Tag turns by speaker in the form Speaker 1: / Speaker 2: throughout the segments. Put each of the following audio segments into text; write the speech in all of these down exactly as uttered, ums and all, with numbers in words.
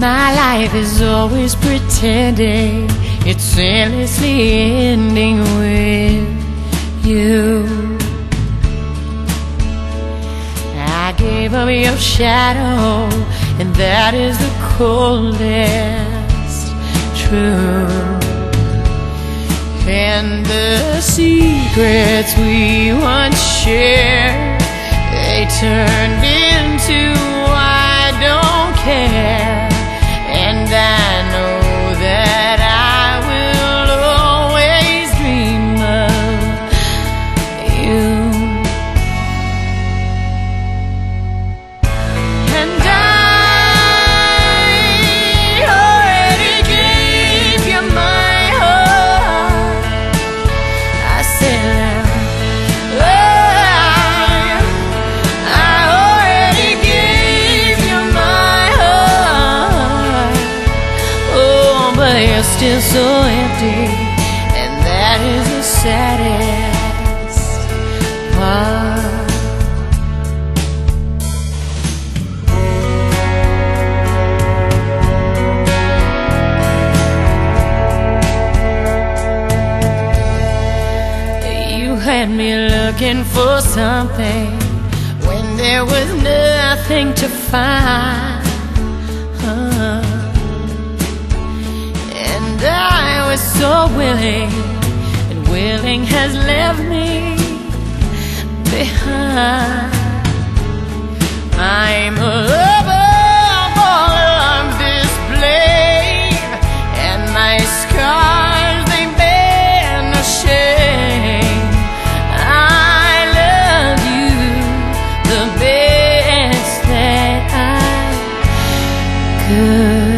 Speaker 1: My life is always pretending, it's endlessly ending with you. I gave up your shadow, and that is the coldest truth. And the secrets we once shared, they turned into I don't care. And I know that I will always dream of you. And I already gave you my heart. I said that I already gave you my heart. Oh, but you're still so empty, and that is the saddest part. You had me looking for something when there was nothing to find. Uh, and I was so willing, and willing has left me behind. I'm a lover of all of display, and my scars, they bear no shame. I love you the best that I could.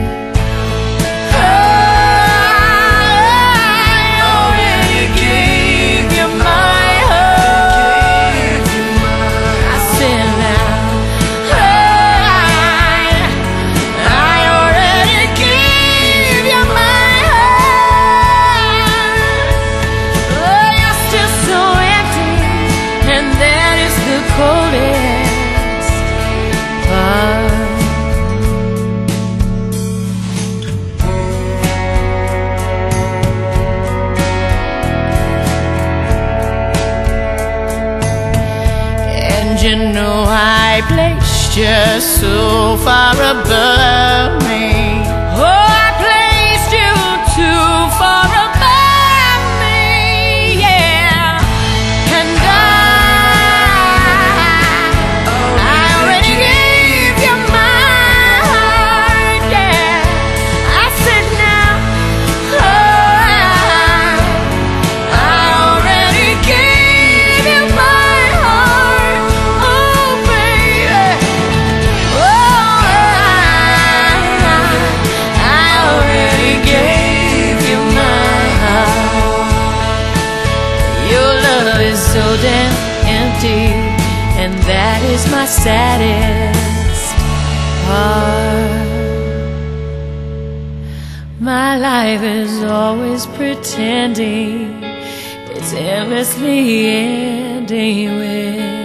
Speaker 1: You know I placed you so far above me. Oh, I placed you too far above me, yeah. And I, I already gave you my heart, yeah. I said now, oh, I, I already gave you my heart. So damn empty, and that is my saddest part. My life is always pretending, it's endlessly ending with